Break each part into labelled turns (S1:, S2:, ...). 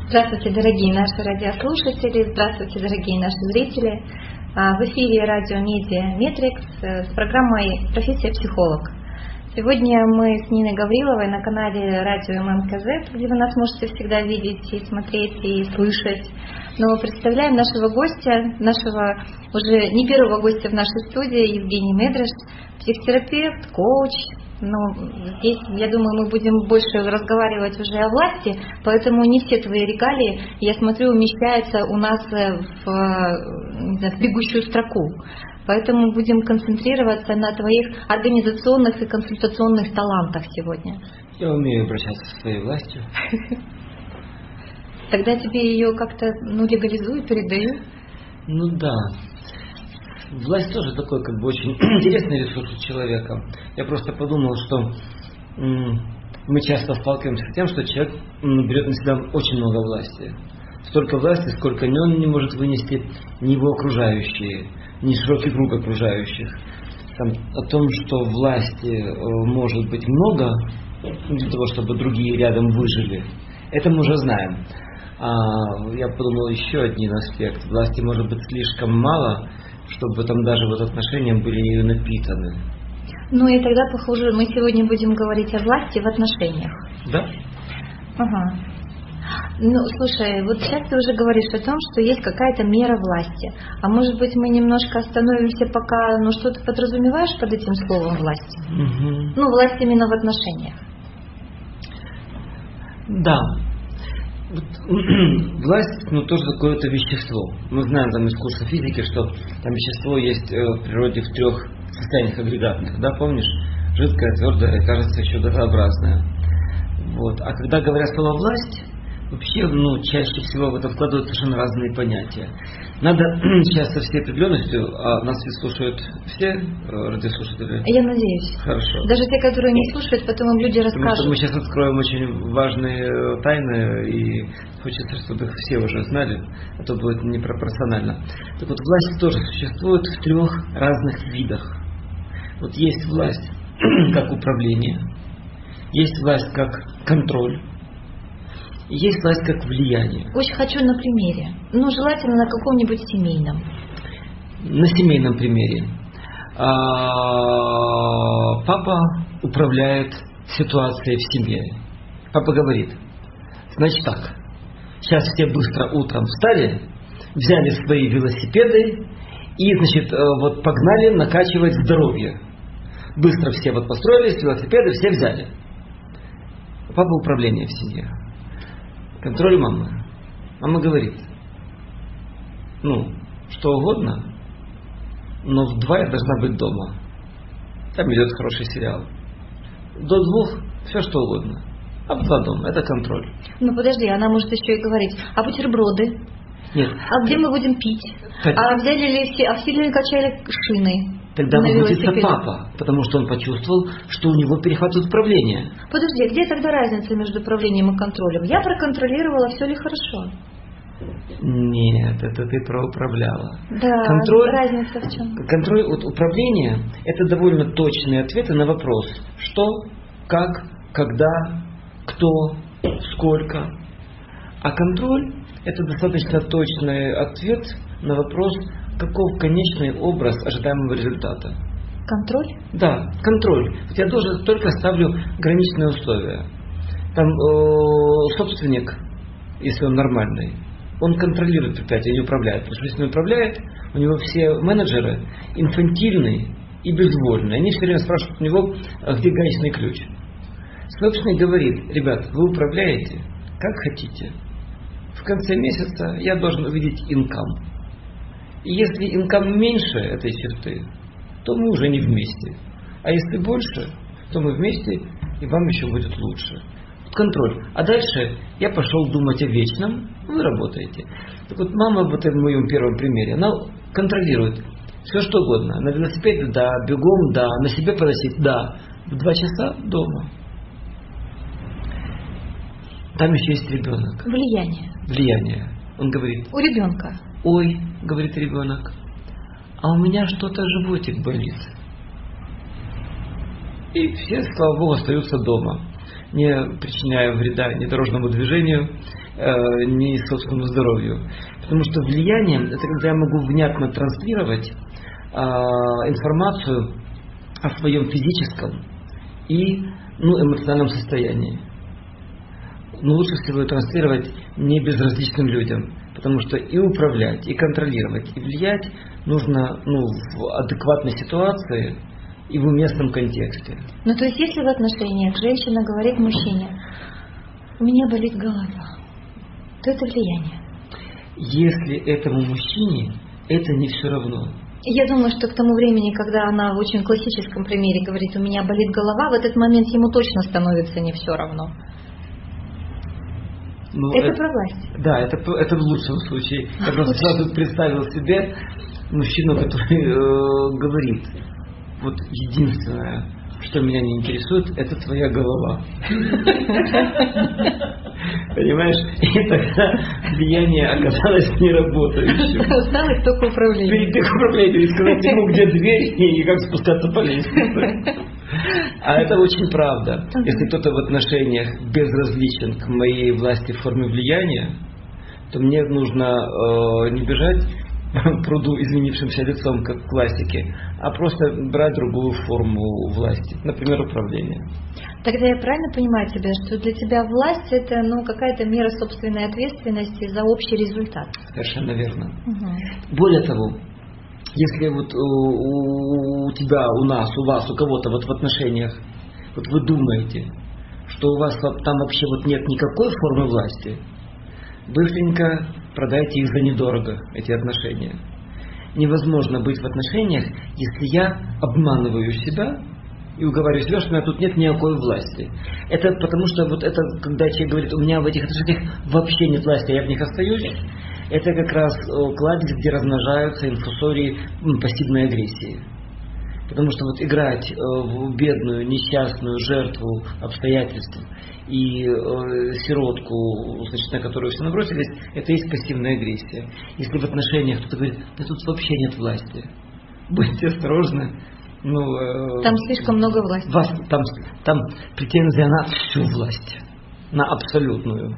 S1: Здравствуйте, дорогие наши радиослушатели, здравствуйте, дорогие наши зрители. В эфире радио Медиа Метрикс с программой «Профессия психолог». Сегодня мы с Ниной Гавриловой на канале радио ММКЗ, где вы нас можете всегда видеть и смотреть, и слышать. Но представляем нашего гостя, нашего уже не первого гостя в нашей студии, Евгений Медреш, психотерапевт, коуч. Но здесь, я думаю, мы будем больше разговаривать уже о власти, поэтому не все твои регалии, я смотрю, умещаются у нас в бегущую строку. Поэтому будем концентрироваться на твоих организационных и консультационных талантах сегодня.
S2: Я умею обращаться со своей властью.
S1: Тогда тебе ее как-то легализуют, передают?
S2: Ну да. Власть тоже такой очень интересный ресурс у человека. Я просто подумал, что мы часто сталкиваемся с тем, что человек берет на себя очень много власти. Столько власти, сколько ни он не может вынести, ни его окружающие, ни широкий круг окружающих. О том, что власти может быть много для того, чтобы другие рядом выжили, это мы уже знаем. Я подумал еще один аспект. Власти может быть слишком мало, чтобы там даже отношения были ею напитаны.
S1: Ну и тогда, похоже, мы сегодня будем говорить о власти в отношениях.
S2: Да?
S1: Ага. Ну, слушай, сейчас ты уже говоришь о том, что есть какая-то мера власти. А может быть, мы немножко остановимся пока, что ты подразумеваешь под этим словом власть?
S2: Угу.
S1: Власть именно в отношениях.
S2: Да. Власть, тоже какое-то вещество. Мы знаем из курса физики, что там вещество есть в природе в 3 состояниях агрегатных. Да, помнишь? Жидкое, твердое и, кажется, еще газообразное. А когда говорят слово «власть», вообще, чаще всего в это вкладывают совершенно разные понятия. Надо сейчас со всей определенностью, нас ведь слушают все радиослушатели?
S1: Я надеюсь.
S2: Хорошо.
S1: Даже те, которые не слушают, потом им люди расскажут.
S2: Потому что мы сейчас откроем очень важные тайны, и хочется, чтобы их все уже знали, а то будет непропорционально. Так вот, власть тоже существует в 3 разных видах. Есть власть как управление, есть власть как контроль, есть власть как влияние.
S1: Очень хочу на примере. Желательно на каком-нибудь семейном.
S2: На семейном примере. Папа управляет ситуацией в семье. Папа говорит: значит так, сейчас все быстро утром встали, взяли свои велосипеды и, погнали накачивать здоровье. Быстро все построились, велосипеды все взяли. Папа управление в семье. Контроль мамы. Мама говорит: что угодно, но в 2 я должна быть дома. Там идет хороший сериал. До 2 все что угодно. А в 2 дома. Это контроль.
S1: Подожди, она может еще и говорить: а бутерброды?
S2: Нет.
S1: А где мы будем пить? А взяли ли все, все ли качали шины?
S2: Тогда возмутится папа, потому что он почувствовал, что у него перехватывает управление.
S1: Подожди, а где тогда разница между управлением и контролем? Я проконтролировала, все ли хорошо?
S2: Нет, это ты проуправляла.
S1: Да,
S2: контроль,
S1: разница в чем?
S2: Контроль от управления – это довольно точные ответы на вопрос: что, как, когда, кто, сколько. А контроль – это достаточно точный ответ на вопрос: каков конечный образ ожидаемого результата.
S1: Контроль?
S2: Да, контроль. Я тоже только ставлю граничные условия. Там собственник, если он нормальный, он контролирует предприятие, не управляет. Потому что если он управляет, у него все менеджеры инфантильные и безвольные. Они все время спрашивают у него, где гаечный ключ. Собственник говорит: ребят, вы управляете как хотите. В конце месяца я должен увидеть инкам. И если инкам меньше этой черты, то мы уже не вместе. А если больше, то мы вместе, и вам еще будет лучше. Контроль. А дальше я пошел думать о вечном, вы работаете. Так мама в моем первом примере, она контролирует все что угодно. На велосипеде, да, бегом, да, на себе поносить, да. В 2 часа дома. Там еще есть ребенок. Влияние. Он говорит:
S1: у ребенка.
S2: Ой, говорит ребенок, а у меня что-то животик болит. И все, слава Богу, остаются дома. не причиняя вреда ни дорожному движению, ни собственному здоровью. Потому что влияние – это когда я могу внятно транслировать информацию о своем физическом и эмоциональном состоянии. Но лучше всего транслировать не безразличным людям, потому что и управлять, и контролировать, и влиять нужно в адекватной ситуации и в уместном контексте.
S1: Ну, то есть, если в отношениях женщина говорит мужчине: у меня болит голова, то это влияние.
S2: Если этому мужчине это не все равно.
S1: Я думаю, что к тому времени, когда она в очень классическом примере говорит: у меня болит голова, в этот момент ему точно становится не все равно. Это про власть.
S2: Да, это в лучшем случае. Я просто сразу представил себе мужчину, который говорит: вот единственное, что меня не интересует, это твоя голова. Понимаешь? И тогда влияние оказалось неработающим.
S1: Осталось только управление.
S2: Только управление, пересказать ему, где дверь и как спускаться по лестнице. А это очень правда. Если кто-то в отношениях безразличен к моей власти в форме влияния, то мне нужно не бежать к пруду изменившимся лицом, как в классике, а просто брать другую форму власти, например, управления.
S1: Тогда я правильно понимаю тебя, что для тебя власть это какая-то мера собственной ответственности за общий результат?
S2: Совершенно верно. Более того, если вот у тебя, у нас, у вас, у кого-то вот в отношениях, вот вы думаете, что у вас там вообще вот нет никакой формы власти, быстренько продайте их за недорого, эти отношения. Невозможно быть в отношениях, если я обманываю себя и уговариваю себя, что у меня тут нет никакой власти. Это потому что вот это, когда человек говорит: у меня в этих отношениях вообще нет власти, а я в них остаюсь, это как раз кладезь, где размножаются инфусории пассивной агрессии. Потому что вот играть в бедную, несчастную жертву обстоятельств и сиротку, значит, на которую все набросились, это и есть пассивная агрессия. Если в отношениях кто-то говорит: да тут вообще нет власти, будьте осторожны.
S1: Там слишком много власти.
S2: Там претензия на всю власть, на абсолютную.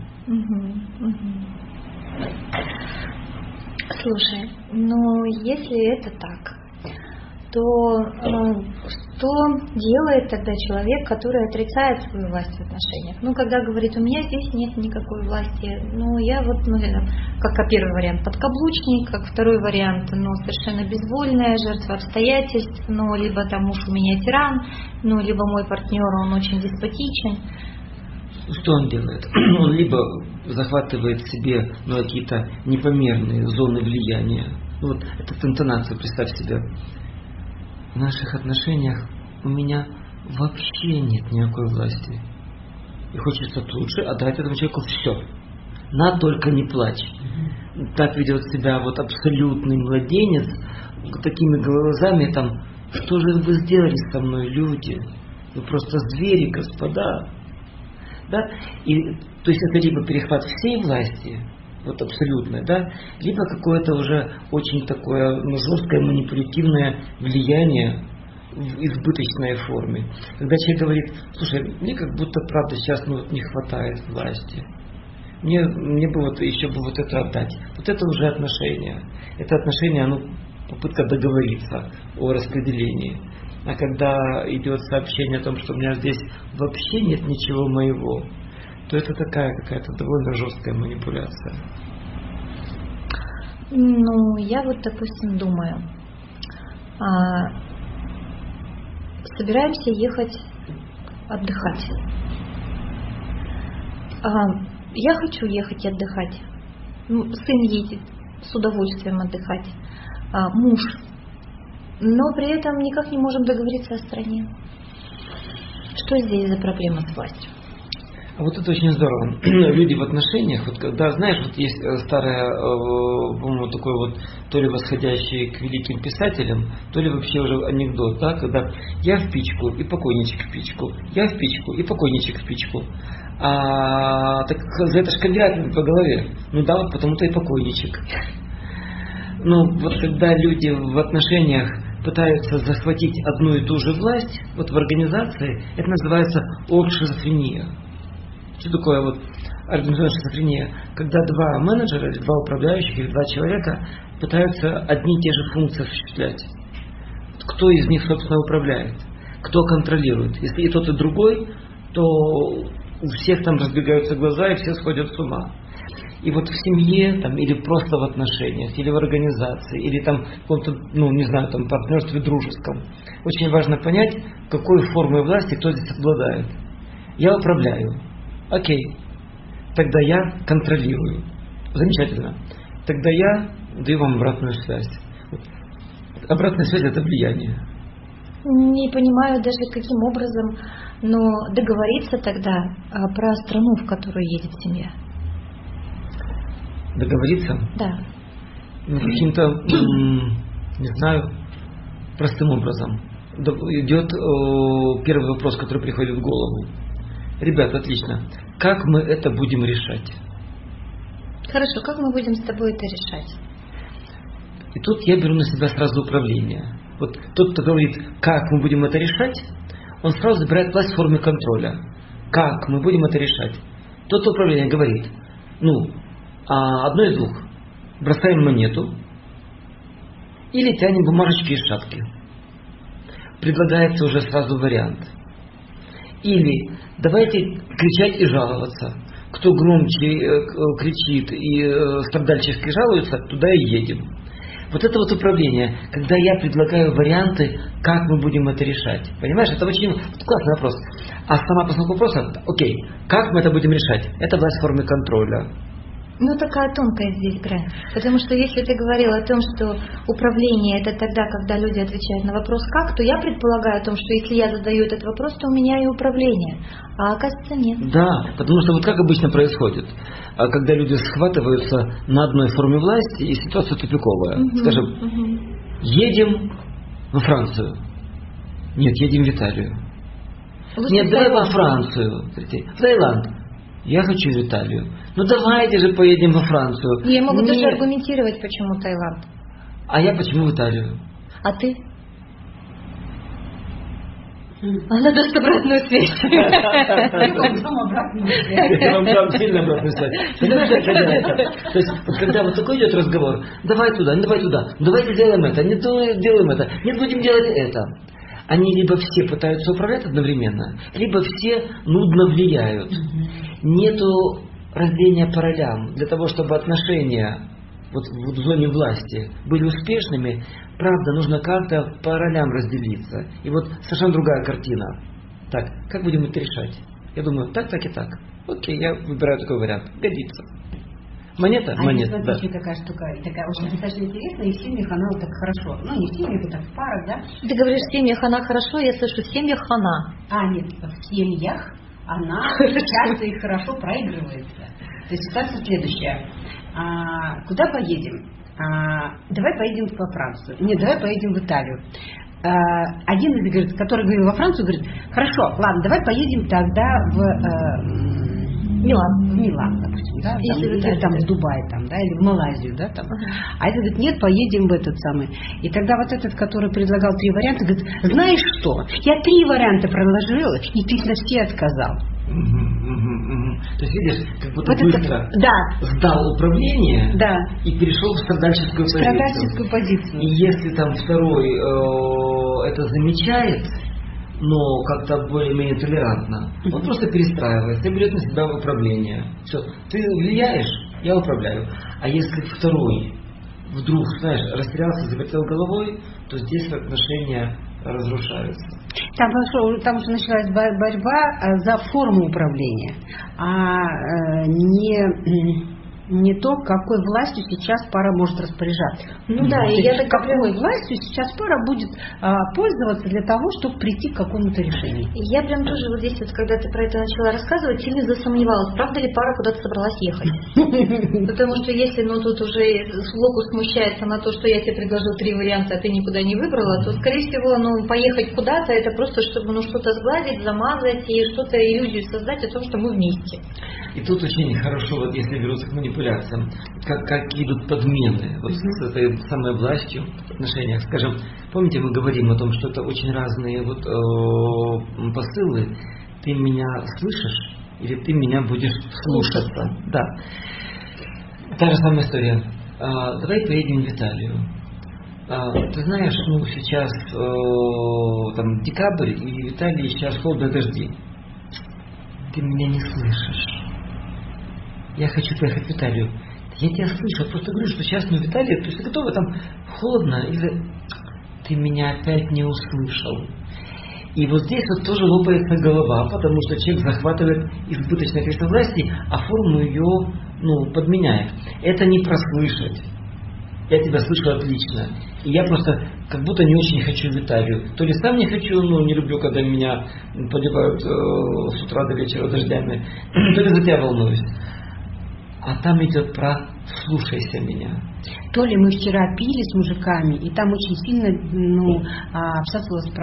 S1: Слушай, если это так, то что делает тогда человек, который отрицает свою власть в отношениях? Когда говорит: у меня здесь нет никакой власти, я вот, как первый вариант, подкаблучник, как второй вариант, совершенно безвольная, жертва обстоятельств, либо там муж у меня тиран, либо мой партнер, он очень деспотичен.
S2: Что он делает? Он либо захватывает в себе какие-то непомерные зоны влияния. Вот эту интонацию представь себе. В наших отношениях у меня вообще нет никакой власти. И хочется тут же отдать этому человеку все. На, только не плачь. Так ведет себя вот абсолютный младенец, такими глазами там: что же вы сделали со мной, люди? Вы просто звери, господа. Да? И, то есть это либо перехват всей власти, вот абсолютное, да, либо какое-то уже очень такое жесткое манипулятивное влияние в избыточной форме. Когда человек говорит: слушай, мне как будто правда сейчас не хватает власти. Мне бы еще бы вот это отдать. Вот это уже отношения. Это отношения, попытка договориться о распределении. А когда идет сообщение о том, что у меня здесь вообще нет ничего моего, то это такая какая-то довольно жесткая манипуляция.
S1: Я вот, допустим, думаю, собираемся ехать отдыхать. Я хочу ехать отдыхать. Сын едет с удовольствием отдыхать. Муж. Но при этом никак не можем договориться о стране. Что здесь за проблема с властью?
S2: Вот это очень здорово. Люди в отношениях, вот когда, знаешь, вот есть старая, по-моему, такой вот, то ли восходящий к великим писателям, то ли вообще уже анекдот, да, когда я в печку и покойничек в печку, я в печку и покойничек в печку. Так за это шкандирать по голове. Да, вот потому-то и покойничек. Вот когда люди в отношениях пытаются захватить одну и ту же власть, вот в организации, это называется шизофрения. Что такое вот организационная шизофрения? Когда два менеджера, или два управляющих, или два человека пытаются одни и те же функции осуществлять. Кто из них, собственно, управляет? Кто контролирует? Если и тот, и другой, то у всех там разбегаются глаза, и все сходят с ума. И вот в семье, там, или просто в отношениях, или в организации, или там в каком-то, не знаю, там, партнерстве дружеском, очень важно понять, какой формой власти кто здесь обладает. Я управляю. Окей. Тогда я контролирую. Замечательно. Тогда я даю вам обратную связь. Обратная связь – это влияние.
S1: Не понимаю даже каким образом, но договориться тогда про страну, в которую едет семья.
S2: Договориться?
S1: Да.
S2: Каким-то, не знаю, простым образом. Идет первый вопрос, который приходит в голову. Ребята, отлично. Как мы это будем решать?
S1: Хорошо, как мы будем с тобой это решать?
S2: И тут я беру на себя сразу управление. Вот тот, кто говорит, как мы будем это решать, он сразу забирает власть в форме контроля. Как мы будем это решать? Тот, кто управление говорит, одно из двух. Бросаем монету или тянем бумажечки из шапки. Предлагается уже сразу вариант. Или давайте кричать и жаловаться. Кто громче кричит и страдальчески жалуется, туда и едем. Вот это вот управление, когда я предлагаю варианты, как мы будем это решать. Понимаешь, это очень классный вопрос. А сама постановка вопроса, окей, как мы это будем решать? Это власть в форме контроля.
S1: Такая тонкая здесь грань. Потому что если ты говорил о том, что управление это тогда, когда люди отвечают на вопрос «как», то я предполагаю о том, что если я задаю этот вопрос, то у меня и управление. А оказывается нет.
S2: Да, потому что вот как обычно происходит, когда люди схватываются на одной форме власти, и ситуация тупиковая. Скажем, едем во Францию. Нет, едем в Италию. Нет, давай во Францию. В Таиланд. Я хочу в Италию. Давайте же поедем во Францию.
S1: Я могу даже аргументировать, почему Таиланд.
S2: А я почему в Италию?
S1: А ты? Она даст обратную связь.
S2: Я вам дам сильно обратную связь. То есть, когда вот такой идет разговор, давай туда, не давай туда, давайте сделаем это, не делаем это, нет, будем делать это. Они либо все пытаются управлять одновременно, либо все нудно влияют. Нету разделения по ролям. Для того, чтобы отношения вот в зоне власти были успешными, правда, нужно как-то по ролям разделиться. И вот совершенно другая картина. Так, как будем это решать? Я думаю, так и так. Окей, я выбираю такой вариант. Годится. Монета? Монета,
S3: да. Еще такая штука, такая очень достаточно интересная, и в семьях она вот так хорошо. Не в семьях, это в парах, да?
S1: Ты говоришь, в семьях она хорошо, я слышу, в семьях она.
S3: Нет, в семьях она часто и хорошо проигрывается. То есть ситуация следующая. Куда поедем? Давай поедем во Францию. Нет, давай поедем в Италию. Один из, говорит, который говорил во Францию, говорит, хорошо, ладно, давай поедем тогда в Милан, допустим, да, или там в Дубай, там, да, или в Малайзию, да, там. А этот говорит, нет, поедем в этот самый. И тогда вот этот, который предлагал 3 варианта, говорит, знаешь что, я 3 варианта предложил, и ты на все отказал.
S2: То есть, видишь, как будто вот быстро сдал управление и перешел в страдальческую позицию. И если там второй это замечает, но как-то более-менее толерантно, он просто перестраивается и берет на себя управление. Все, ты влияешь, я управляю. А если второй вдруг, знаешь, растерялся, завертел головой, то здесь отношения разрушаются.
S3: Там уже началась борьба за форму управления, а не то, какой властью сейчас пара может распоряжаться. И я так какой властью сейчас пара будет пользоваться для того, чтобы прийти к какому-то решению.
S1: Я прям тоже вот здесь, когда ты про это начала рассказывать, сильно засомневалась, правда ли пара куда-то собралась ехать. Потому что если тут уже локус смущается на то, что я тебе предложил 3 варианта, а ты никуда не выбрала, то, скорее всего, поехать куда-то, это просто, чтобы что-то сгладить, замазать и что-то иллюзию создать о том, что мы вместе.
S2: И тут очень хорошо, вот если берутся к манипуляциям, как идут подмены вот с этой самой властью в отношениях. Скажем, помните, мы говорим о том, что это очень разные посылы. Ты меня слышишь? или ты меня будешь слушаться. Да. Та же самая история. Давай поедем в Италию. Ты знаешь, сейчас там декабрь, и в Италии сейчас холодно, дожди. Ты меня не слышишь. Я хочу поехать в Италию. Я тебя слышу, я просто говорю, что сейчас мы в Италии, то есть ты готова, там холодно, или ты меня опять не услышал. И вот здесь вот тоже лопается голова, потому что человек захватывает избыточное количество власти, а форму ее подменяет. Это не прослышать. Я тебя слышу отлично. И я просто как будто не очень хочу в Италию. То ли сам не хочу, не люблю, когда меня поливают с утра до вечера дождями, то ли за тебя волнуюсь. А там идет про «слушайся меня».
S3: То ли мы вчера пили с мужиками, и там очень сильно обсасывалась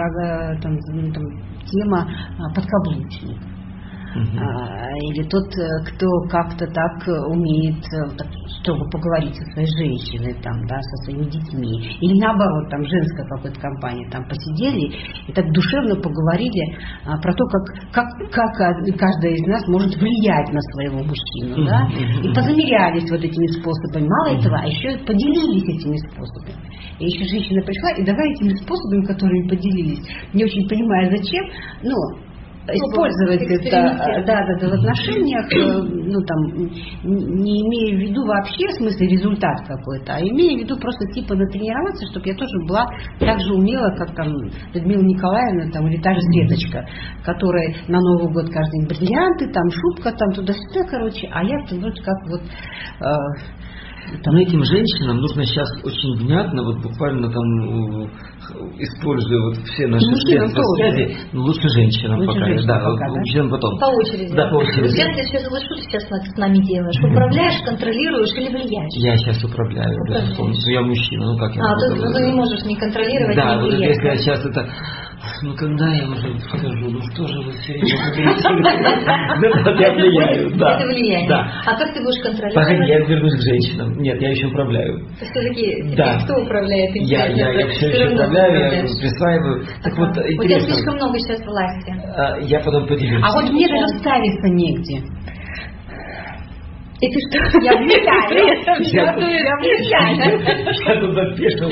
S3: тема подкаблучник. Или тот, кто как-то так умеет строго поговорить со своей женщиной, со своими детьми. Или наоборот, женская какой-то компания, посидели и так душевно поговорили про то, как каждая из нас может влиять на своего мужчину. Да? И позамерялись вот этими способами. Мало этого, а еще поделились этими способами. И еще женщина пришла, и давай этими способами, которыми поделились, не очень понимая зачем, использовать это в отношениях, не имея в виду вообще в смысле результат какой-то, а имея в виду просто натренироваться, чтобы я тоже была так же умела, как Людмила Николаевна или та же Светочка, которая на Новый год каждый день бриллианты, шубка, туда-сюда, а я вроде как
S2: Но этим женщинам нужно сейчас очень внятно, буквально используя все наши средства связи, лучше женщинам пока. Мужчинам потом.
S1: По очереди.
S2: Да, по очереди.
S1: Что ты сейчас с нами делаешь? Управляешь, контролируешь или влияешь?
S2: Я сейчас управляю, безусловно. Я мужчина, как я могу?
S1: Ты не можешь не контролировать,
S2: не
S1: влиять.
S2: Да, если я сейчас когда я уже скажу, что же вы все время говорите? Я влияю, да.
S1: Это влияние.
S2: Да.
S1: А как ты будешь контролировать?
S2: Погоди, я вернусь к женщинам. Нет, я еще управляю.
S1: Все-таки
S2: да.
S1: Кто управляет?
S2: Я все еще управляю, я присваиваю. Так вот, интересно.
S1: У тебя слишком много сейчас власти.
S2: Я потом поделюсь.
S3: А вот мне даже ставиться негде.
S1: И ты что?
S3: Я влияю.
S2: Я тут запешил.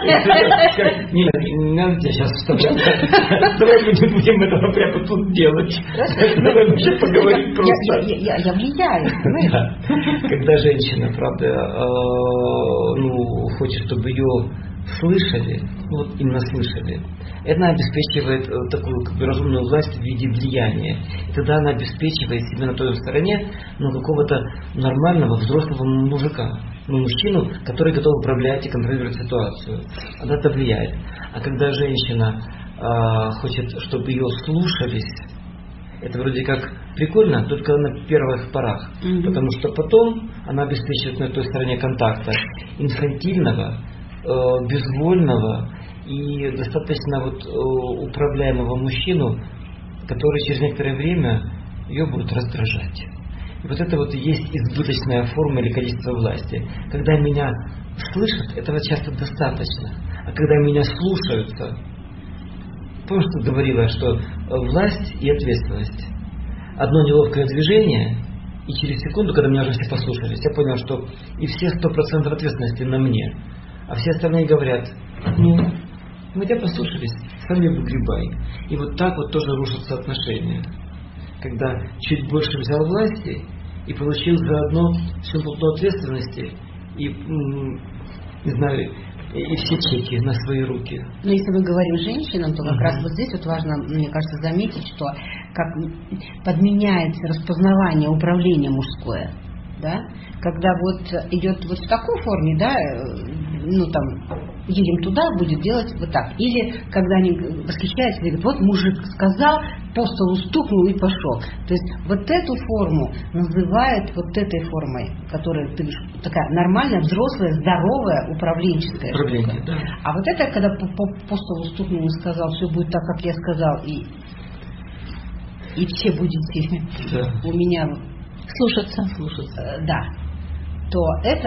S2: Не надо тебя сейчас вставлять. Давай мы не будем этого прямо тут делать. Давай мы сейчас поговорим просто.
S3: Я влияю, понимаешь?
S2: Когда женщина, правда, хочет, чтобы ее слышали, именно слышали, она обеспечивает такую разумную власть в виде влияния. И тогда она обеспечивает себе на той стороне какого-то нормального взрослого мужика, мужчину, который готов управлять и контролировать ситуацию. Она это влияет. А когда женщина хочет, чтобы ее слушались, это вроде как прикольно, только на первых порах. Потому что потом она обеспечивает на той стороне контакта инфантильного, безвольного и достаточно управляемого мужчину, который через некоторое время ее будет раздражать. И это есть избыточная форма или количество власти. Когда меня слышат, этого часто достаточно. А когда меня слушаются, помнишь, что говорила, что власть и ответственность. Одно неловкое движение, и через секунду, когда меня уже все послушались, я понял, что и все 100% ответственности на мне. А все остальные говорят, мы тебя послушались, сами выгребай. И так тоже рушатся отношения. Когда чуть больше взял власти и получил заодно всю полноту ответственности и, не знаю, и все чеки на свои руки.
S3: Но если мы говорим женщинам, то как раз здесь важно, мне кажется, заметить, что как подменяется распознавание управления мужское. Да? Когда идет в такой форме, да, едем туда, будет делать так. Или когда они восхищаются, говорят, мужик сказал, по столу стукнул и пошел. То есть эту форму называют этой формой, которая такая нормальная, взрослая, здоровая, управленческая штука.
S2: Да.
S3: А это, когда по столу стукнул и сказал, все будет так, как я сказал, и все будете у меня
S1: слушаться.
S3: Да. То это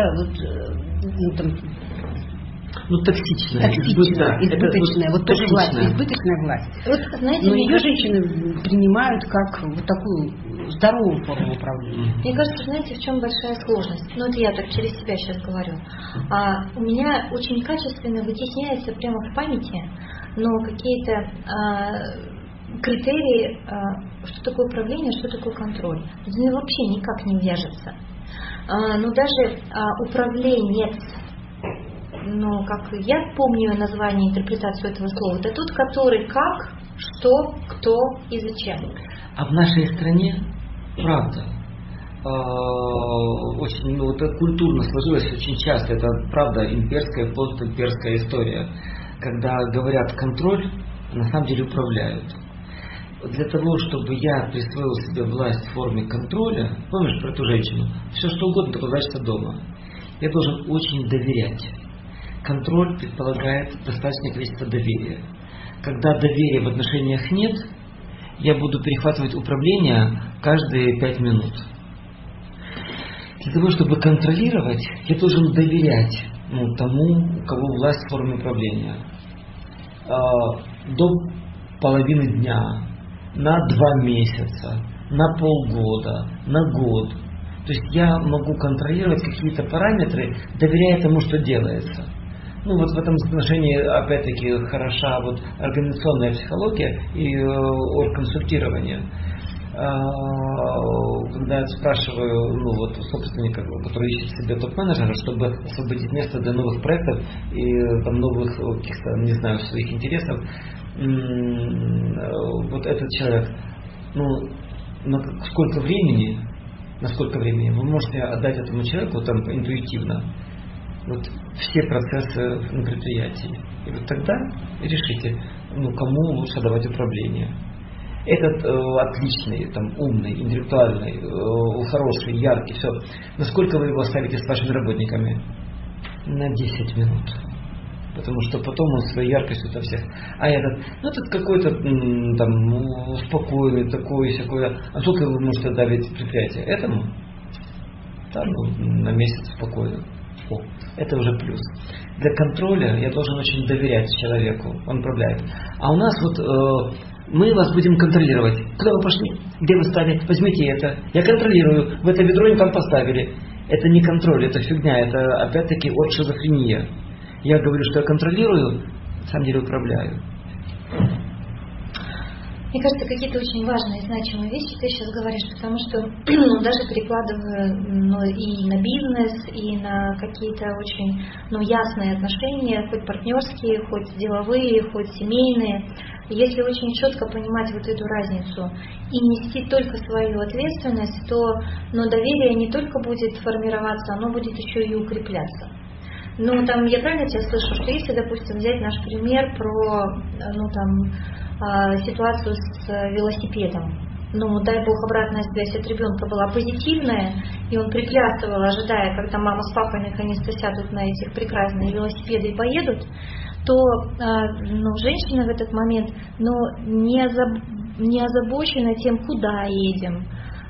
S2: токсичная,
S3: избыточная, тоже власть, избыточная власть.
S1: Знаете,
S3: но ее женщины принимают как такую здоровую форму управления.
S1: Мне кажется, знаете, в чем большая сложность? Ну, это я так через себя сейчас говорю. У меня очень качественно вытесняется прямо в памяти, но какие-то критерии, что такое управление, что такое контроль. Ну, вообще никак не вяжется. Но даже управленец, ну, как я помню название, интерпретацию этого слова, это тот, который как, что, кто и зачем.
S2: А в нашей стране, правда, очень, ну, это культурно сложилось очень часто, это правда имперская, постимперская история, когда говорят контроль, а на самом деле управляют. Для того, чтобы я присвоил себе власть в форме контроля, помнишь про эту женщину, все что угодно, только значится дома, я должен очень доверять. Контроль предполагает достаточное количество доверия. Когда доверия в отношениях нет, я буду перехватывать управление каждые 5 минут. Для того, чтобы контролировать, я должен доверять тому, у кого власть в форме управления. До половины дня, на 2 месяца, на полгода, на год. То есть я могу контролировать какие-то параметры, доверяя тому, что делается. Ну вот в этом отношении опять-таки хороша вот организационная психология и оргконсультирование. Когда я спрашиваю собственника, который ищет себе топ-менеджера, чтобы освободить место для новых проектов и там, новых каких-то, не знаю, своих интересов, вот этот человек, на сколько времени вы можете отдать этому человеку там интуитивно вот все процессы на предприятии. И вот тогда решите, кому лучше давать управление. Этот отличный, умный, интеллектуальный, хороший, яркий, все. Насколько вы его оставите с вашими работниками? На 10 минут. Потому что потом он своей яркостью это всех. А этот, этот какой-то спокойный, такой-сякой. А сколько вы можете давить предприятие? Этому? На месяц спокойно. Это уже плюс. Для контроля я должен очень доверять человеку. Он управляет. А у нас мы вас будем контролировать. Куда вы пошли? Где вы стали? Возьмите это. Я контролирую. В это ведро не там поставили. Это не контроль, это фигня. Это опять-таки от шизофрения. Я говорю, что я контролирую, на самом деле управляю.
S1: Мне кажется, какие-то очень важные, значимые вещи ты сейчас говоришь, потому что даже перекладывая и на бизнес, и на какие-то очень ясные отношения, хоть партнерские, хоть деловые, хоть семейные, если очень четко понимать вот эту разницу и нести только свою ответственность, то доверие не только будет формироваться, оно будет еще и укрепляться. Я правильно тебя слышу, что если, допустим, взять наш пример про ситуацию с велосипедом, дай Бог, обратная связь от ребенка была позитивная, и он приплясывал, ожидая, когда мама с папой наконец-то сядут на этих прекрасные велосипеды и поедут, то женщина в этот момент не озабочена тем, куда едем,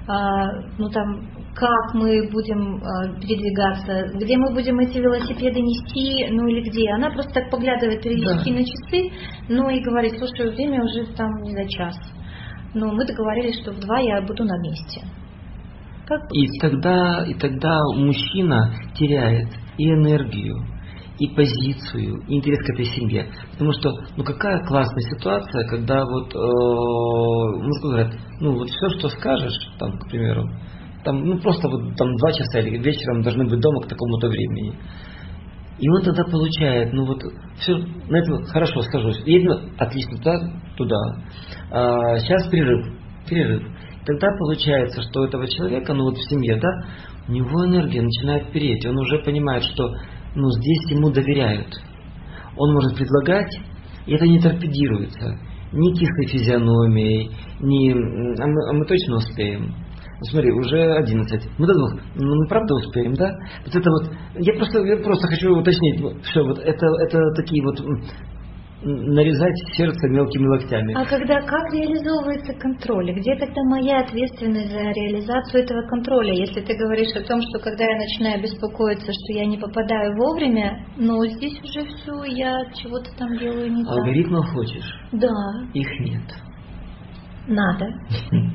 S1: как мы будем передвигаться, где мы будем эти велосипеды нести, или где. Она просто так поглядывает периодически на часы, и говорит: слушай, время уже не за час. Мы договорились, что в 2 я буду на месте.
S2: И тогда мужчина теряет и энергию, и позицию, и интерес к этой семье. Потому что, какая классная ситуация, когда говорят, все, что скажешь, к примеру, просто 2 часа или вечером должны быть дома к такому-то времени. И он тогда получает, все, на это хорошо скажусь. Едем, отлично, туда. Сейчас перерыв. Тогда получается, что у этого человека, в семье, у него энергия начинает переть. Он уже понимает, что здесь ему доверяют. Он может предлагать, и это не торпедируется. Ни кислой физиономией, а мы точно успеем. Смотри, уже 11. Мы до 2. Мы правда успеем, да? Вот это я просто хочу уточнить. Все, это такие нарезать сердце мелкими локтями.
S1: А как реализовывается контроль? Где тогда моя ответственность за реализацию этого контроля? Если ты говоришь о том, что когда я начинаю беспокоиться, что я не попадаю вовремя, здесь уже все, я чего-то там делаю не так.
S2: Алгоритмов хочешь?
S1: Да.
S2: Их нет.
S1: Надо.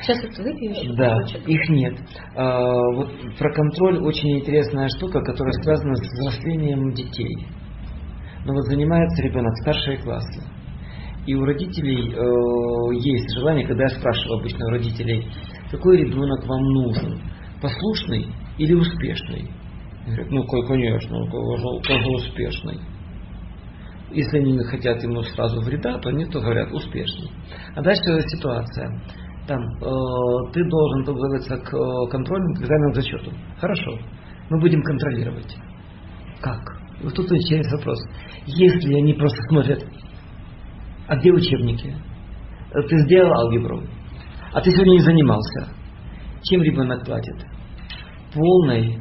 S1: Сейчас вот выпью еще
S2: Да,
S1: кусочек.
S2: их нет. Вот про контроль очень интересная штука, которая связана с взрослением детей. Но вот занимается ребенок старшие классы. И у родителей есть желание, когда я спрашиваю обычно у родителей, какой ребенок вам нужен, послушный или успешный? Говорят, ну, конечно, тоже успешный. Если они не хотят ему сразу вреда, то они то говорят успешный. А дальше ситуация. Там, ты должен подготовиться к контрольным, к экзаменам, к зачету. Хорошо, мы будем контролировать. Как? Вот тут интересный вопрос. Если они просто смотрят, а где учебники? Ты сделал алгебру, а ты сегодня не занимался. Чем ребенок платит? Полным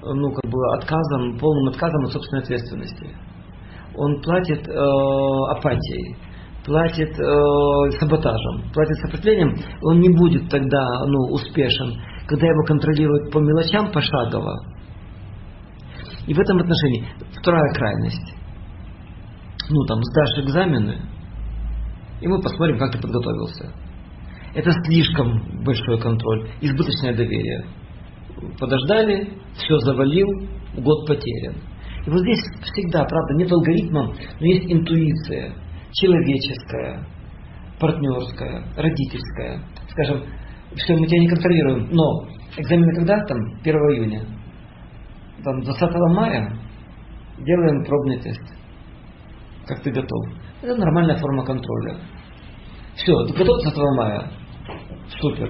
S2: отказом от собственной ответственности. Он платит апатией, платит саботажем, платит сопротивлением. Он не будет тогда успешен, когда его контролируют по мелочам пошагово. И в этом отношении вторая крайность. Сдашь экзамены, и мы посмотрим, как ты подготовился. Это слишком большой контроль, избыточное доверие. Подождали, все завалил, год потерян. И вот здесь всегда, правда, нет алгоритма, но есть интуиция. Человеческая, партнерская, родительская. Скажем, все, мы тебя не контролируем, но экзамены когда? 1 июня. 20 мая делаем пробный тест. Как ты готов? Это нормальная форма контроля. Все, ты готов 20 мая? Супер.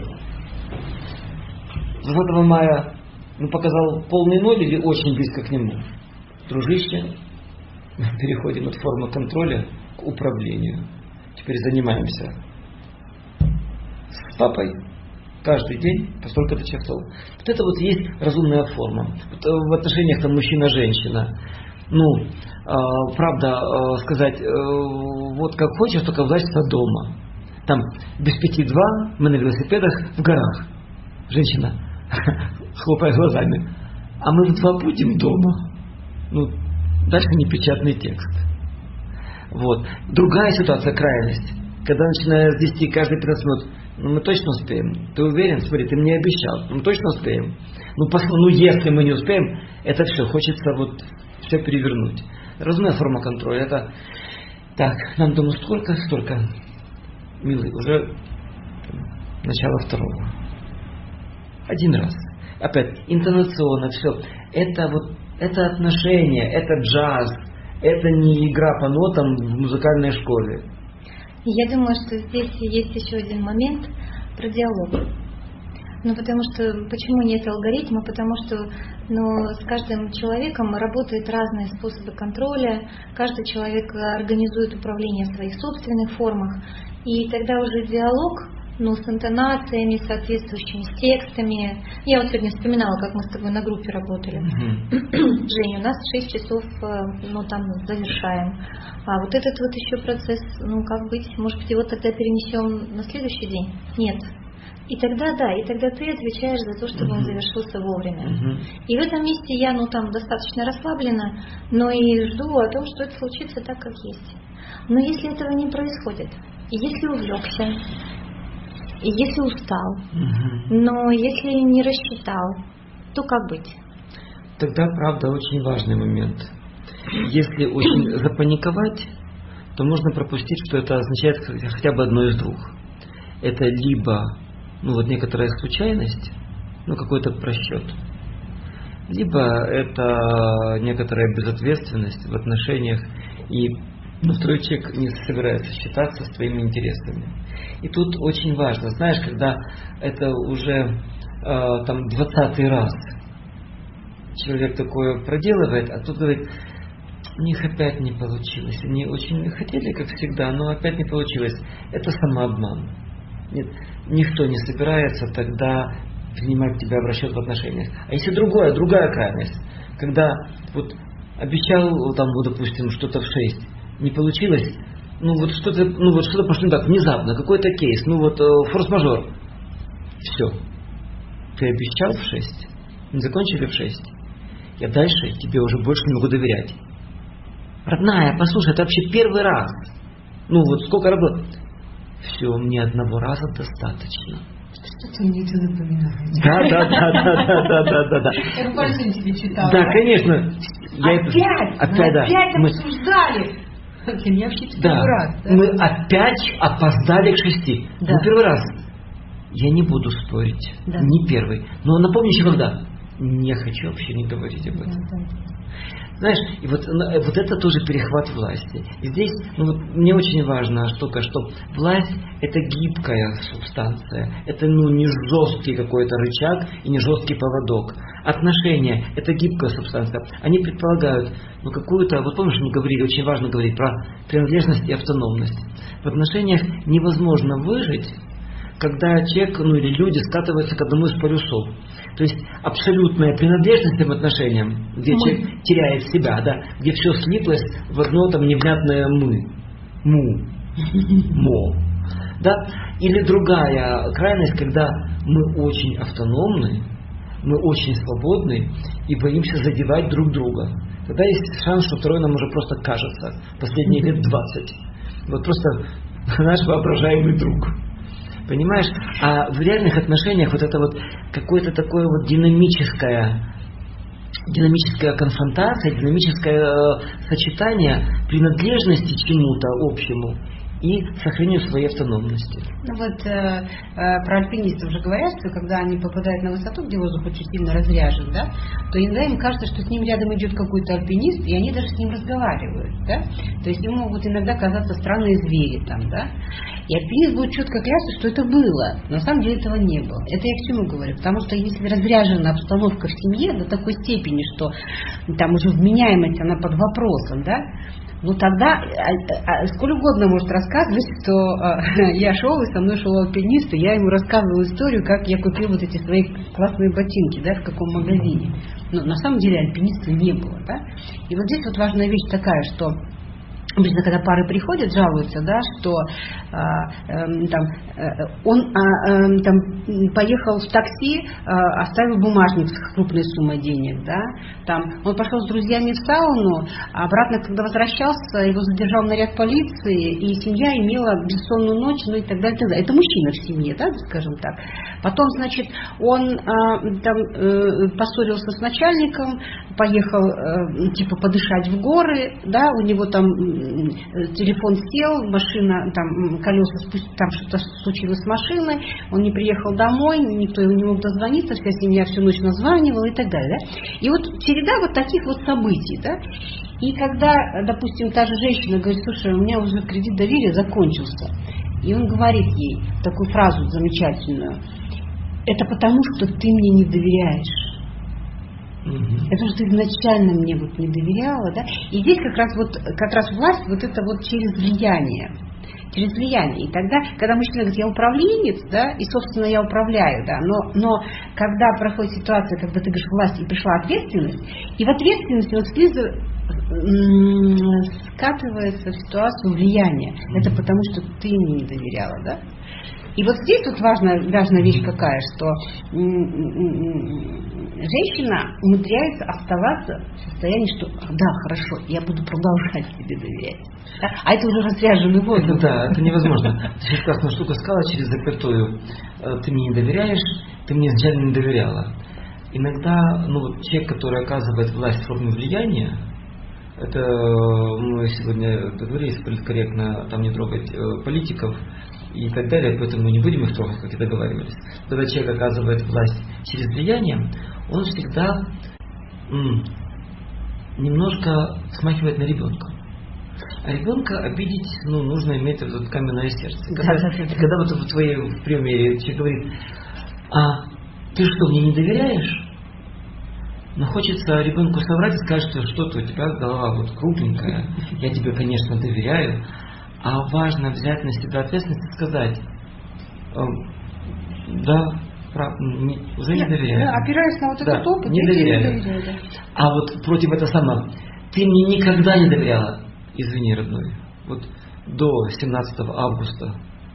S2: 20 мая показал полный ноль или очень близко к нему? Дружище, мы переходим от формы контроля к управлению. Теперь занимаемся с папой каждый день по столько-то часов. Вот это вот есть разумная форма. Вот в отношениях мужчина-женщина. Правда, сказать, вот как хочешь, только влазиться дома. Там без 5:02 мы на велосипедах в горах. Женщина хлопая глазами. А мы в 2 будем дома. Дальше непечатный текст. Вот. Другая ситуация, крайность. Когда начиная с 10 каждые 15 минут, мы точно успеем. Ты уверен? Смотри, ты мне обещал. Мы точно успеем. Если мы не успеем, это все. Хочется все перевернуть. Разумная форма контроля. Это так, нам дома столько, милый, уже начало 2. 1 раз. Опять, интонационно, все. Это отношения, это джаз, это не игра по нотам в музыкальной школе.
S1: Я думаю, что здесь есть еще один момент про диалог. Потому что, почему нет алгоритма? Потому что с каждым человеком работают разные способы контроля, каждый человек организует управление в своих собственных формах, и тогда уже диалог, с интонациями, соответствующими с текстами. Я вот сегодня вспоминала, как мы с тобой на группе работали. Женя, у нас 6 часов, завершаем. А вот этот еще процесс, как быть? Может быть, его тогда перенесем на следующий день? Нет. И тогда ты отвечаешь за то, чтобы он завершился вовремя. И в этом месте я, достаточно расслаблена, но и жду о том, что это случится так, как есть. Но если этого не происходит, и если увлекся, и если устал, но если не рассчитал, то как быть?
S2: Тогда, правда, очень важный момент. Если очень запаниковать, то можно пропустить, что это означает хотя бы одно из двух. Это либо некоторая случайность, какой-то просчет, либо это некоторая безответственность в отношениях, и второй человек не собирается считаться с твоими интересами. И тут очень важно, знаешь, когда это уже 20-й раз человек такое проделывает, а тут говорит, у них опять не получилось. Они очень хотели, как всегда, но опять не получилось. Это самообман. Нет, никто не собирается тогда принимать тебя в расчет в отношениях. А если другая крайность, когда обещал, допустим, что-то в 6, не получилось, что-то пошло не так, внезапно, какой-то кейс, форс-мажор. Все. Ты обещал в 6, не закончили в 6. Я дальше тебе уже больше не могу доверять. Родная, послушай, это вообще первый раз. Сколько работ. Все, мне одного раза достаточно.
S3: Что-то мне это напоминает.
S2: Да.
S3: Я буквально тебе читала.
S2: Да, конечно.
S3: Опять обсуждали. Для меня вообще первый раз.
S2: Мы опять опоздали к 6.
S3: Да.
S2: Ну, первый раз. Я не буду спорить.
S3: Да.
S2: Не первый. Но напомни еще когда. Не хочу вообще не говорить об этом. Знаешь, и вот это тоже перехват власти. И здесь мне очень важна штука, что власть – это гибкая субстанция. Это не жесткий какой-то рычаг и не жесткий поводок. Отношения – это гибкая субстанция. Они предполагают какую-то, вот помнишь, мы говорили, очень важно говорить про принадлежность и автономность. В отношениях невозможно выжить, когда человек, или люди скатываются к одному из полюсов. То есть абсолютная принадлежность этим отношениям, где человек теряет себя, да, где все слиплось в одно невнятное мо. Да? Или другая крайность, когда мы очень автономны, мы очень свободны и боимся задевать друг друга. Тогда есть шанс, что второй нам уже просто кажется последние лет 20. Вот просто наш воображаемый друг. Понимаешь? А в реальных отношениях вот это вот какое-то такое вот динамическая конфронтация, динамическое сочетание принадлежности чему-то общему и сохранению своей автономности.
S3: Про альпинистов уже говорят, что когда они попадают на высоту, где воздух очень сильно разряжен, да, то иногда им кажется, что с ним рядом идет какой-то альпинист, и они даже с ним разговаривают, да. То есть им могут иногда казаться странные звери там, да. И альпинист будет четко клясться, что это было. Но на самом деле этого не было. Это я к чему говорю? Потому что если разряжена обстановка в семье до такой степени, что там уже вменяемость, она под вопросом, да, тогда сколь угодно может рассказывать, что я шел, и со мной шел альпинист, и я ему рассказывала историю, как я купил вот эти свои классные ботинки, да, в каком магазине. Но на самом деле альпиниста не было, да. И вот здесь вот важная вещь такая, что обычно, когда пары приходят, жалуются, да, что он поехал в такси, оставил бумажник с крупной суммой денег, да, он пошел с друзьями в сауну, а обратно, когда возвращался, его задержал наряд полиции, и семья имела бессонную ночь, и так далее, так далее. Это мужчина в семье, да, скажем так. Потом, значит, он поссорился с начальником, поехал подышать в горы, да, у него там телефон сел, машина, колеса, там что-то случилось с машиной, он не приехал домой, никто его не мог дозвониться, вся семья всю ночь названивала и так далее. Да? И вот череда вот таких вот событий, да. И когда, допустим, та же женщина говорит: слушай, у меня уже кредит доверия закончился, и он говорит ей такую фразу замечательную: это потому, что ты мне не доверяешь. Это что ты изначально мне не доверяла, да? И здесь как раз власть это через влияние. Через влияние. И тогда, когда мужчина говорит: я управленец, да, и, собственно, я управляю, да, но когда проходит ситуация, когда ты говоришь власть, и пришла ответственность, и в ответственности снизу скатывается в ситуацию влияния. Это потому, что ты мне не доверяла, да? И вот здесь важная вещь какая, что женщина умудряется оставаться в состоянии, что да, хорошо, я буду продолжать тебе доверять. Да? А это уже разряженный воздух.
S2: Да, это невозможно. Ты сейчас классную штуку сказала через запятую. Ты мне не доверяешь, ты мне изначально не доверяла. Иногда человек, который оказывает власть в форме влияния, это мы сегодня договорились политкорректно там не трогать политиков и так далее, поэтому мы не будем их трогать, как и договаривались. Когда человек оказывает власть через влияние, он всегда немножко смахивает на ребенка. А ребенка обидеть, нужно иметь вот каменное сердце. Когда вот в твоем примере человек говорит: а ты что, мне не доверяешь? Но хочется ребенку соврать и сказать, что что-то у тебя голова кругленькая, я тебе, конечно, доверяю. А важно взять на себя ответственность и сказать: да, уже не доверяю.
S3: Опираясь на этот опыт,
S2: не доверяю.
S3: Да.
S2: А вот против этого самого: ты мне никогда не доверяла, извини, родной, до 17 августа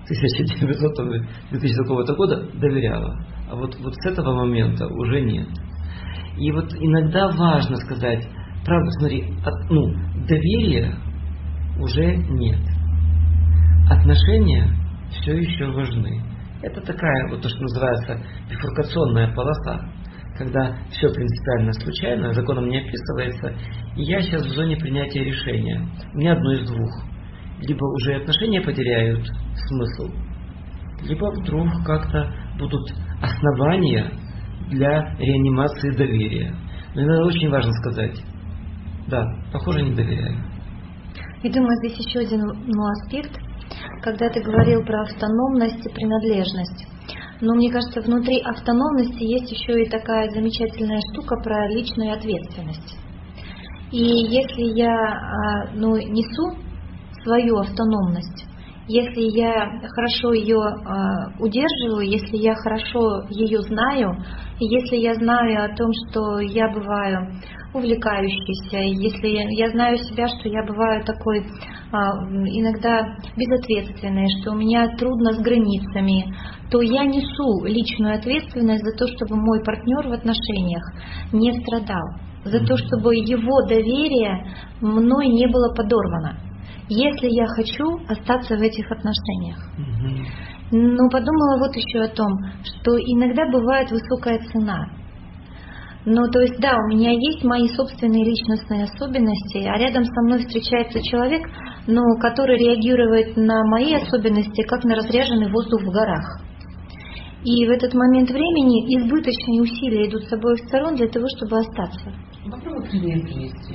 S2: 2000 года доверяла, а вот с этого момента уже нет. И иногда важно сказать: правда, смотри, доверия уже нет. Отношения все еще важны. Это такая, вот то, что называется, бифуркационная полоса, когда все принципиально случайно, законом не описывается, и я сейчас в зоне принятия решения. У меня одно из двух. Либо уже отношения потеряют смысл, либо вдруг как-то будут основания для реанимации доверия. Но это очень важно сказать. Да, похоже, не доверяю.
S1: И думаю, здесь еще один аспект, когда ты говорил про автономность и принадлежность. Но мне кажется, внутри автономности есть еще и такая замечательная штука про личную ответственность. И если я несу свою автономность, если я хорошо ее удерживаю, если я хорошо ее знаю, если я знаю о том, что я бываю увлекающейся, если я знаю себя, что я бываю такой иногда безответственной, что у меня трудно с границами, то я несу личную ответственность за то, чтобы мой партнер в отношениях не страдал, за то, чтобы его доверие мной не было подорвано, если я хочу остаться в этих отношениях. Но подумала вот еще о том, что иногда бывает высокая цена. Ну, то есть, да, у меня есть мои собственные личностные особенности, а рядом со мной встречается человек, который реагирует на мои особенности, как на разряженный воздух в горах. И в этот момент времени избыточные усилия идут с обоих сторон для того, чтобы остаться.
S3: Попробуй пример привести.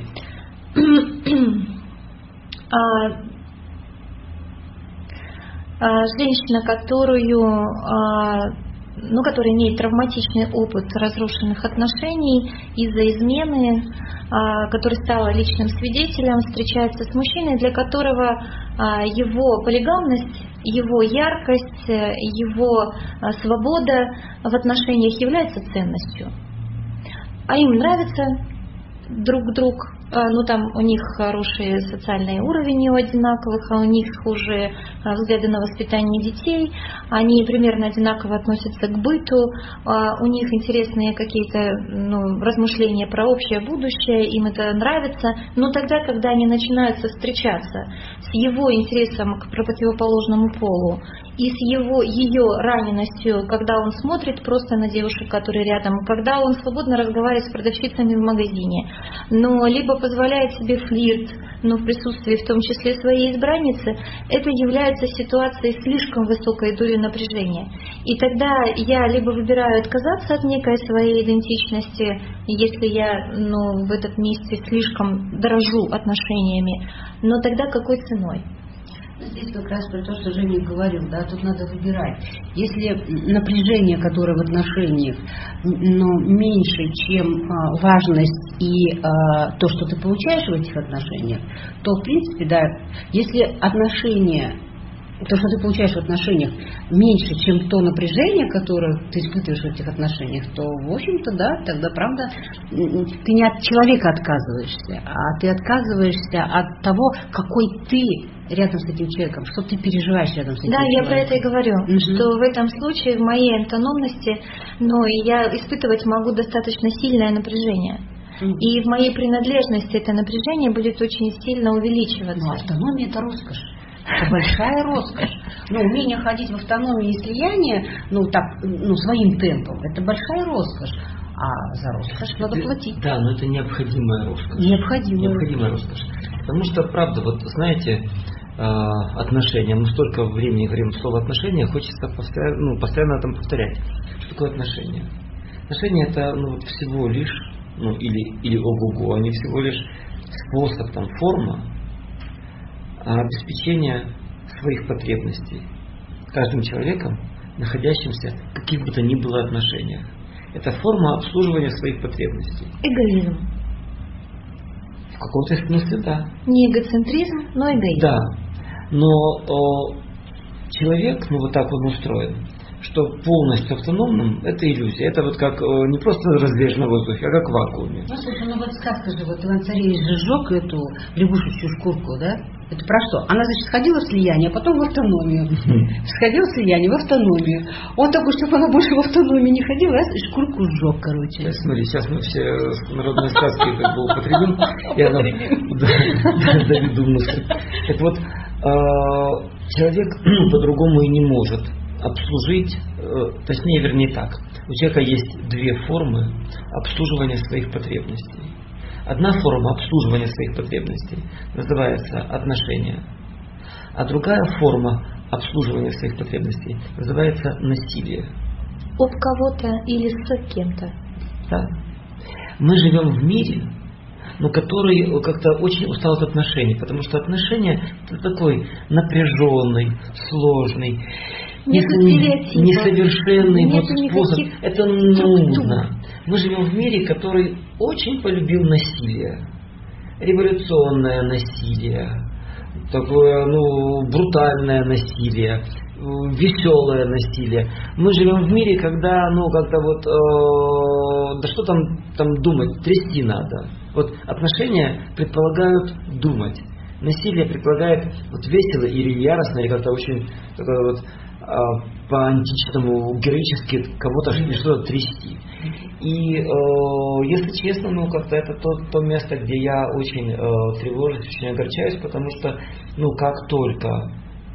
S1: Женщина, которая имеет травматичный опыт разрушенных отношений из-за измены, которая стала личным свидетелем, встречается с мужчиной, для которого его полигамность, его яркость, его свобода в отношениях является ценностью. А им нравится друг друг, там у них хороший социальный уровень у одинаковых, а у них уже взгляды на воспитание детей, они примерно одинаково относятся к быту, у них интересные какие-то размышления про общее будущее, им это нравится, но тогда, когда они начинают встречаться с его интересом к противоположному полу и с ее раненностью, когда он смотрит просто на девушек, которые рядом, когда он свободно разговаривает с продавщицами в магазине, но либо позволяет себе флирт, но в присутствии в том числе своей избранницы, это является ситуацией слишком высокой долей напряжения. И тогда я либо выбираю отказаться от некой своей идентичности, если я в этом месте слишком дорожу отношениями, но тогда какой ценой?
S3: Здесь как раз про то, что Женя говорил, да, тут надо выбирать. Если напряжение, которое в отношениях, меньше, чем важность и то, что ты получаешь в этих отношениях, то, в принципе, да, если отношения, то, что ты получаешь в отношениях, меньше, чем то напряжение, которое ты испытываешь в этих отношениях, то, в общем-то, да, тогда, правда, ты не от человека отказываешься, а ты отказываешься от того, какой ты рядом с этим человеком, что ты переживаешь рядом с этим человеком.
S1: Да, я про это и говорю, что в этом случае, в моей автономности, я испытывать могу достаточно сильное напряжение. И в моей принадлежности это напряжение будет очень сильно увеличиваться.
S3: Автономия – это роскошь. Это большая роскошь. Умение ходить в автономии и слияние, своим темпом, это большая роскошь. А за роскошь надо платить.
S2: Да, но это необходимая роскошь.
S3: Необходимая
S2: роскошь. Потому что, правда, знаете, отношения, мы столько времени говорим слово отношения, хочется постоянно там повторять. Что такое отношения? Отношения это всего лишь, или ого-го, они всего лишь способ, форма обеспечения своих потребностей каждым человеком, находящимся в каких бы то ни было отношениях. Это форма обслуживания своих потребностей.
S1: Эгоизм.
S2: В каком-то смысле, да.
S1: Не эгоцентризм, но эгоизм.
S2: Да. Но человек, так он устроен, что полностью автономным – это иллюзия. Это как не просто развеж на воздухе, а как в вакууме.
S3: Слушай, сказка же, Иван Царевич же сжег эту лягушечью шкурку, да? Это про что? Она, сходила в слияние, а потом в автономию. Сходила в слияние, в автономию. Он такой, чтобы она больше в автономию не ходила, и шкурку сжег, короче.
S2: Смотри, сейчас мы все народные сказки употребим. Я доведу мысль. Так вот, человек по-другому и не может обслужить, точнее, вернее так, у человека есть две формы обслуживания своих потребностей. Одна форма обслуживания своих потребностей называется отношения, а другая форма обслуживания своих потребностей называется насилие.
S1: Об кого-то или с кем-то.
S2: Да. Мы живем в мире, но который как-то очень устал от отношений, потому что отношения это такой напряженный, сложный, несовершенный вот способ. Это нужно. Мы живем в мире, который очень полюбил насилие, революционное насилие, такое брутальное насилие, веселое насилие. Мы живем в мире, когда как-то да что там думать, трясти надо. Вот отношения предполагают думать. Насилие предполагает весело или яростно, или как-то очень такое по-античному героически кого-то что-то трясти. И если честно, как-то это то место, где я очень тревожусь, очень огорчаюсь, потому что как только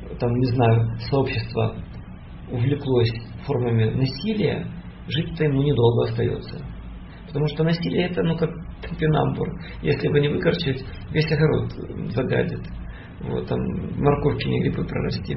S2: сообщество увлеклось формами насилия, жить-то ему недолго остается. Потому что насилие это как топинамбур. Если его не выкорчевать, весь огород загадит. Морковки не грибы прорасти.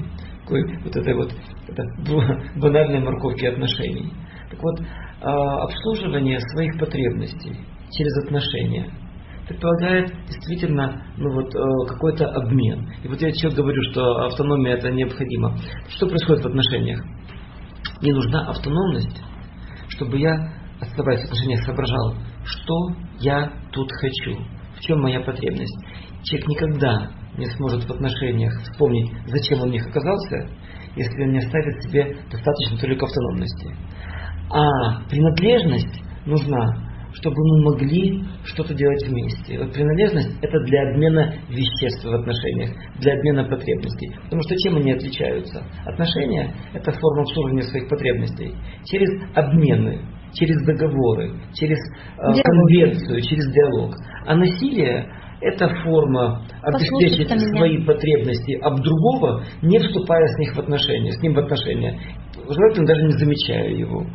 S2: Это банальные морковки отношений. Так вот, обслуживание своих потребностей через отношения предполагает действительно какой-то обмен. И я еще говорю, что автономия это необходимо. Что происходит в отношениях? Мне нужна автономность, чтобы я, оставаясь в отношениях, соображал, что я тут хочу, в чем моя потребность. Человек никогда не сможет в отношениях вспомнить, зачем он в них оказался, если он не оставит себе достаточно только автономности. А принадлежность нужна, чтобы мы могли что-то делать вместе. Принадлежность это для обмена веществ в отношениях, для обмена потребностей. Потому что чем они отличаются? Отношения это форма обслуживания своих потребностей через обмены, через договоры, через конвенцию, через диалог. А насилие это форма обеспечить свои потребности об другого, не вступая с ним в отношения. Желательно даже не замечая его.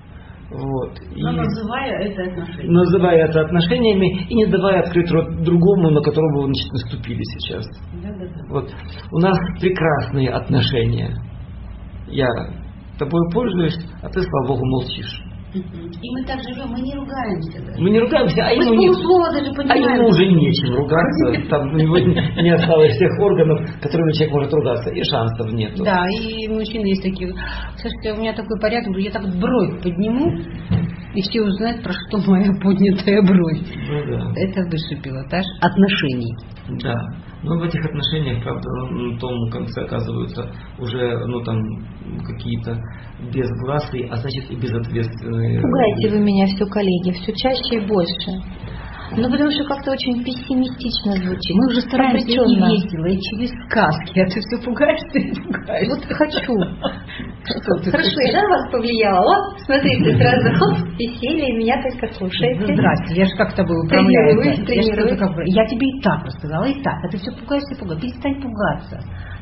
S2: Называя это отношениями и не давая открыть рот другому, на которого вы наступили сейчас. У нас прекрасные отношения. Я тобой пользуюсь, а ты, слава Богу, молчишь.
S3: И мы так живем, мы не ругаемся даже.
S2: Мы не ругаемся, а ему уже нечем ругаться. Там у него не осталось всех органов, которыми человек может ругаться, и шансов нет.
S3: Да, и мужчины есть такие. Слушайте, у меня такой порядок, я так бровь подниму, и все узнают, про что моя поднятая бровь.
S2: Да.
S3: Это высший пилотаж отношений.
S2: Да. Но в этих отношениях, правда, на том конце оказываются уже, какие-то безгласые, а значит и безответственные.
S1: Пугаете вы меня все, коллеги, все чаще и больше. Потому что как-то очень пессимистично звучит.
S3: Мы уже стараемся и весело, и через сказки, а ты все пугаешься и пугаешься.
S1: Хочу. Хорошо, я на вас повлияла. Смотрите, сразу веселье, и меня только слушаете.
S3: Здрасте, я же как с тобой управляю. Я тебе и так рассказала, и так. А ты все пугаешься. Перестань пугаться.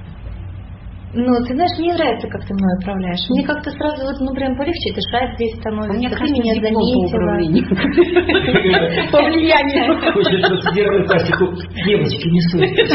S1: Ты знаешь, мне нравится, как ты мной управляешь. Мне как-то сразу прям полегче дышать здесь становится.
S3: Мне
S1: ты меня заметила.
S3: По влиянию.
S2: Хочешь процедировать тактику, девочки, не суйтесь.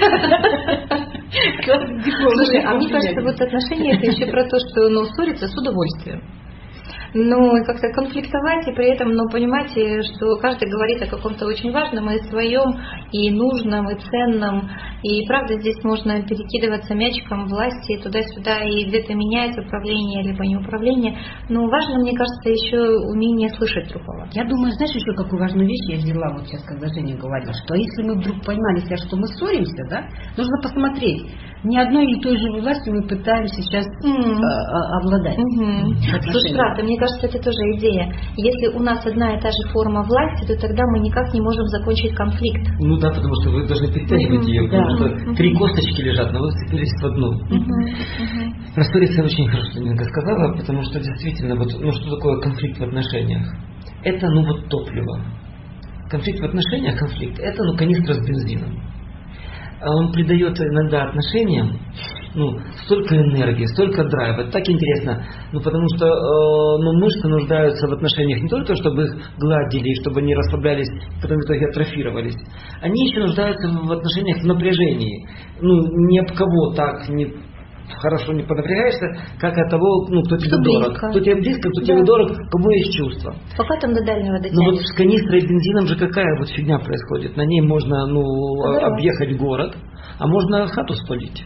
S1: Слушай, а мне кажется, отношения это еще про то, что ссориться с удовольствием. Как-то конфликтовать и при этом, понимать, что каждый говорит о каком-то очень важном и своем, и нужном, и ценном. И правда здесь можно перекидываться мячиком власти туда-сюда, и где-то менять управление, либо не управление. Но важно, мне кажется, еще умение слышать другого.
S3: Я думаю, знаешь, еще какую важную вещь я взяла сейчас, когда Женя говорила, что если мы вдруг поймали себя, что мы ссоримся, нужно посмотреть, не одной и той же властью мы пытаемся сейчас обладать.
S1: Слушай, правда, мне кажется, это тоже идея. Если у нас одна и та же форма власти, то тогда мы никак не можем закончить конфликт.
S2: Потому что вы должны перетягивать ее, потому что три косточки лежат, но вы вцепились в одну. Рассориться очень хорошо Нинка сказала, потому что действительно, что такое конфликт в отношениях? Это, топливо. Конфликт в отношениях, это, канистра с бензином. Он придает иногда отношениям столько энергии, столько драйва. Это так интересно. Потому что мышцы нуждаются в отношениях не только, чтобы их гладили, чтобы они расслаблялись, потом в итоге атрофировались. Они еще нуждаются в отношениях в напряжении. Ни об кого так хорошо не поднапрягаешься, как от того, кто тебе дорог. Кто тебе близко, кто тебе дорог, кому есть чувства.
S1: Пока там до дальнего дотянешь.
S2: Но с канистрой бензином же какая фигня происходит. На ней можно объехать город, а можно хату спалить.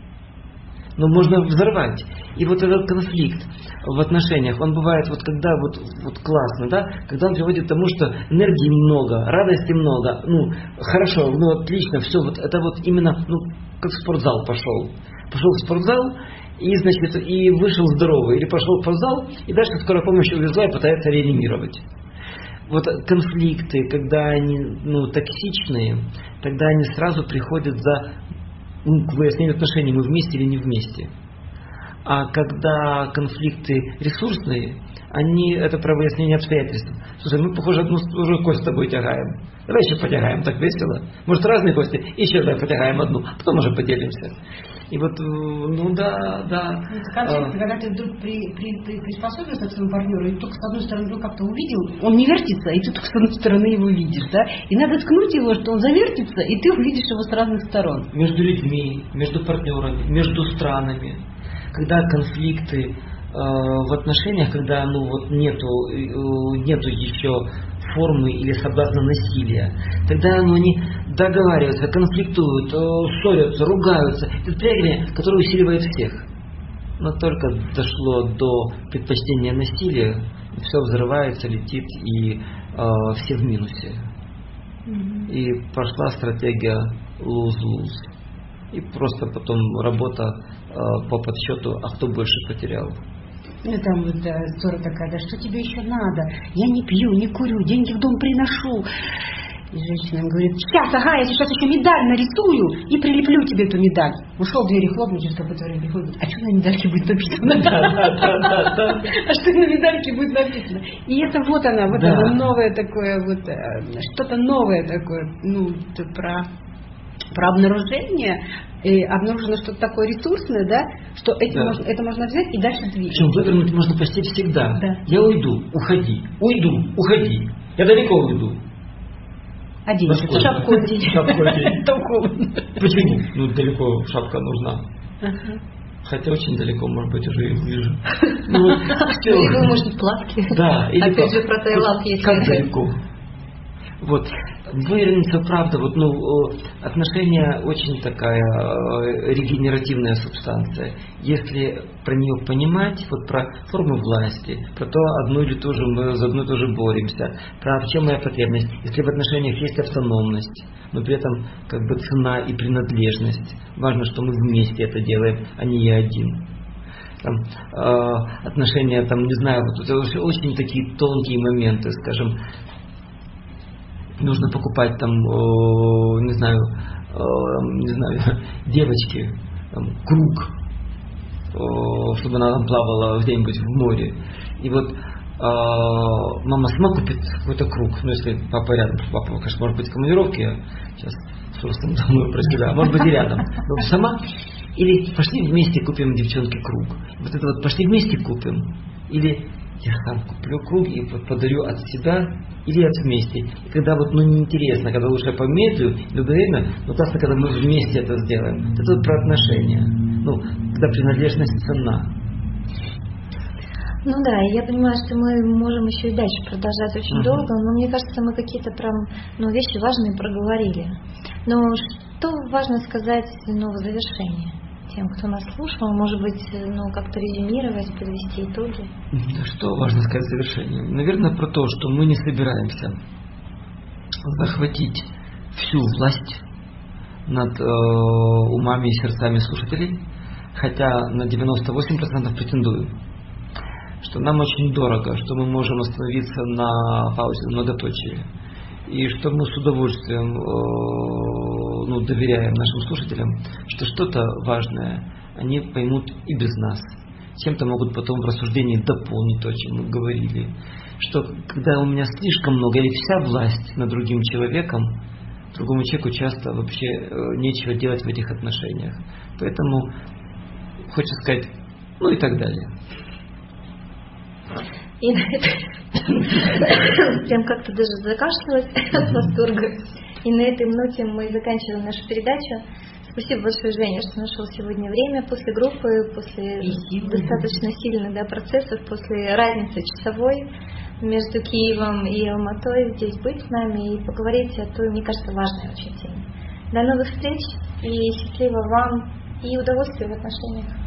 S2: Можно взорвать. И этот конфликт в отношениях, он бывает когда классно, да? Когда он приводит к тому, что энергии много, радости много, хорошо, отлично, все, это именно, как в спортзал пошел. Пошел в спортзал и вышел здоровый. Или пошел в спортзал, и дальше скорая помощь увезла и пытается реанимировать. Конфликты, когда они токсичные, тогда они сразу приходят к выяснению отношений, мы вместе или не вместе. А когда конфликты ресурсные, это про выяснение обстоятельств. Слушай, мы, похоже, уже кость с тобой тягаем. Давай еще потягаем, так весело. Может, разные кости, еще давай потягаем одну, потом уже поделимся. И да.
S3: Конфликт, когда ты вдруг приспособился к своему партнеру, и только с одной стороны как-то увидел, он не вертится, и ты только с одной стороны его видишь, да? И надо ткнуть его, что он завертится, и ты увидишь его с разных сторон.
S2: Между людьми, между партнерами, между странами. Когда конфликты в отношениях, когда нету еще формы или соблазна насилия, тогда они договариваются, конфликтуют, ссорятся, ругаются. Это прегрение, которое усиливает всех. Но только дошло до предпочтения насилия, все взрывается, летит, и все в минусе. И пошла стратегия lose-lose. И просто потом работа по подсчету, а кто больше потерял.
S3: Там ссора такая, да что тебе еще надо? Я не пью, не курю, деньги в дом приношу. И женщина им говорит, сейчас, я сейчас еще медаль нарисую и прилеплю тебе эту медаль. Ушел, двери хлопнул, через какое-то время приходит, а что на медальке будет написано? А что на медальке будет написано? И это она, новое такое, что-то новое такое, про обнаружение, и обнаружено что-то такое ресурсное, да, что это можно взять и дальше двигаться.
S2: Причем вывернуть можно почти всегда.
S3: Да.
S2: Я уйду, уходи. Уйду, уходи. Я далеко уйду.
S3: Оденься, шапку одень.
S2: Почему? Далеко шапка нужна. Хотя очень далеко, может быть, уже и ближе.
S1: Вы, может, в плавке.
S2: Да.
S1: Опять же, про Таиланд есть.
S2: Как далеко? Вывернуться, правда, отношения очень такая регенеративная субстанция. Если про нее понимать, про формы власти, про то, одну или ту же мы за одну и ту же боремся, про в чем моя потребность, если в отношениях есть автономность, но при этом цена и принадлежность. Важно, что мы вместе это делаем, а не я один. Отношения, не знаю, это очень такие тонкие моменты, скажем, нужно покупать девочке круг, чтобы она плавала где-нибудь в море. И мама сама купит какой-то круг, если папа рядом, папа, конечно, может быть в командировке, сейчас с Рустом думаю про себя, может быть и рядом, но сама, или пошли вместе купим девчонке круг, пошли вместе купим, или я сам куплю круг и подарю от себя или от вместе. И когда неинтересно, когда лучше помедлю, уверенно, но классно, когда мы вместе это сделаем. Это про отношения. Когда принадлежность ценна.
S1: Я понимаю, что мы можем еще и дальше продолжать очень долго, но мне кажется, мы какие-то прям вещи важные проговорили. Но что важно сказать в завершении? Тем, кто нас слушал, может быть, как-то резюмировать, подвести итоги?
S2: Что важно сказать в завершении? Наверное, про то, что мы не собираемся захватить всю власть над умами и сердцами слушателей, хотя на 98% претендуем. Что нам очень дорого, что мы можем остановиться на паузе, на многоточии. И что мы с удовольствием доверяем нашим слушателям, что что-то важное они поймут и без нас. Чем-то могут потом в рассуждении дополнить то, о чем мы говорили. Что когда у меня слишком много или вся власть над другим человеком, другому человеку часто вообще нечего делать в этих отношениях. Поэтому хочется сказать, ну и так далее.
S1: И на этой прям как-то даже закашлялась от восторга. И на этой ноте мы заканчиваем нашу передачу. Спасибо большое, Женя, что нашел сегодня время после группы, после достаточно сильных процессов, после разницы часовой между Киевом и Алматой, здесь быть с нами и поговорить о той, мне кажется, важной очень теме. До новых встреч и счастливо вам и удовольствия в отношениях.